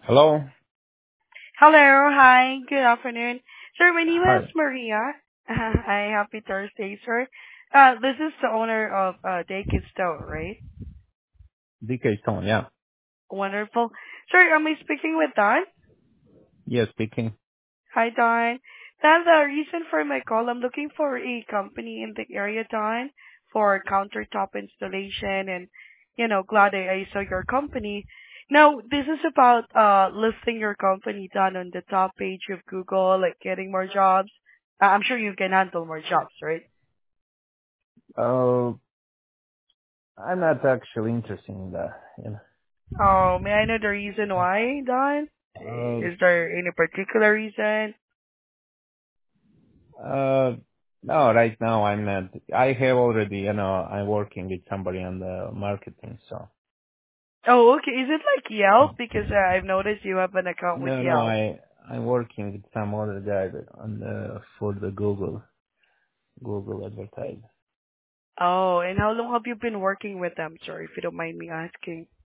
Hello. Hello, hi, good afternoon. Sir, my name is Hi. Maria. Hi, happy Thursday, sir. This is the owner of Dakid Stone, right? DK Stone. Yeah. Wonderful. Sir, am I speaking with Don? Yes, speaking. Hi, Don. That's the reason for my call. I'm looking for a company in the area, Don, for countertop installation and, glad I saw your company. Now, this is about listing your company, Don, on the top page of Google, like getting more jobs. I'm sure you can handle more jobs, right? Uh, I'm not actually interested in that. Oh, may I know the reason why, Don? Uh, Is there any particular reason? uh, no, right now I'm not. I have already, I'm working with somebody on the marketing, so. Oh, okay. Is it like Yelp? Because I've noticed you have an account with No, Yelp. I'm working with some other guy for the Google advertising. Oh, and how long have you been working with them, sir, if you don't mind me asking?